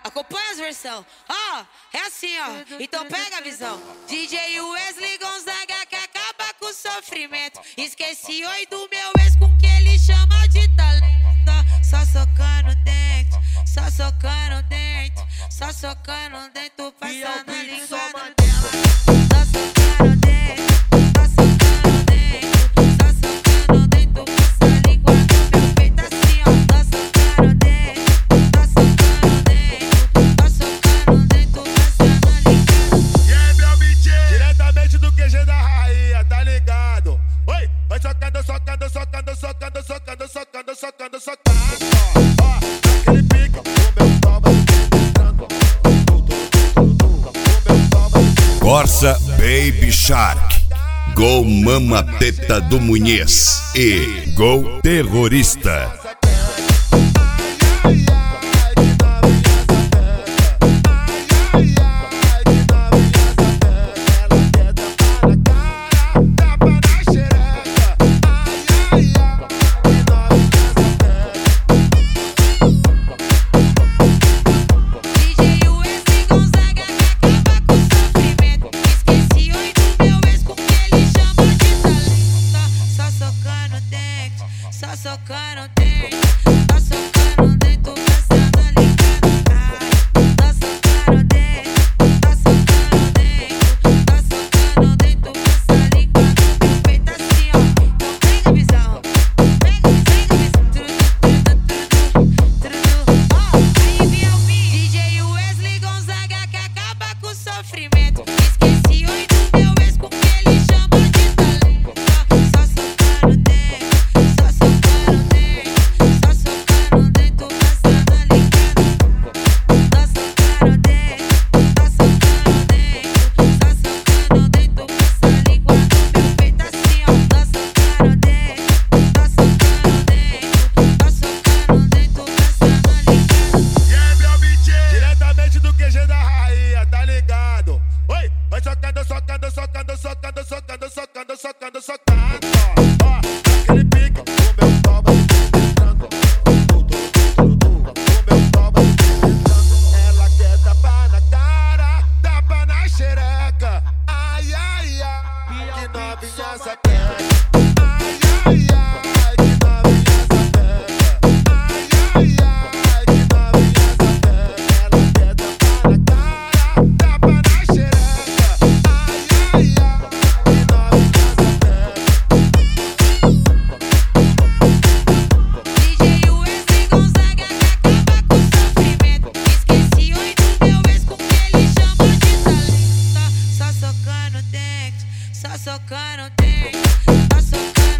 acompanha as versão. Ó, é assim, ó. Então pega a visão. DJ Wesley Gonzaga que acaba com o sofrimento. Esqueci oi do meu ex com que ele chama de talento. Só socando dentro, só socando dentro, só socando dentro, passando a língua na tela. Só socando dentro, só socando dentro, só socando dentro, passa a língua no meu peito assim, ó. Só socando dentro, só socando dentro, só socando dentro, passando a língua. E aí, meu mentira, diretamente do QG da Rainha, tá ligado? Oi, vai socando, socando, socando, socando, socando, socando, socando, socando. Ó, aquele pique, o meu pau vai entrando. Corsa Baby Shark, Gol Mama Teta do Munhez e Gol Terrorista. Só socando dentro, só socando dentro, passando a língua no ar. Só socando dentro, só socando dentro, só socando dentro, passa a língua no meu peito assim, ó. Então pega a visão, pega a visão, ó, aí vem o beat. DJ Wesley Gonzaga que acaba com o sofrimento. Esqueci oi do meu ex com que ele chama de talento. Só socando dentro, só socando dentro, só socando dentro, passando a língua. Só socando dentro, só socando dentro, só socando dentro, passa a língua no meu peito assim, ó. Só socando dentro, só socando dentro, só socando dentro, passando a língua. E aí, meu mentira, diretamente do QG da Rainha, tá ligado? Oi, vai socando, socando, socando, socando, socando, socando, socando, socando. Ó, aquele pique, o meu pau vai entrando. O meu pau vai entrando. Ela quer tapa na cara, tapa na xereca. Ai, ai, ai, que novinha sapeca. Ai, ai, ai, que novinha sapeca. Ai, ai, ai, que novinha sapeca. Ela quer tapa na cara, tapa na xereca. Ai, ai, ai, que novinha sapeca. DJ Wesley Gonzaga que acaba com o sofrimento. Esqueci oi do meu ex com que ele chama de talento. Só socando dentro, só socando dentro, só socando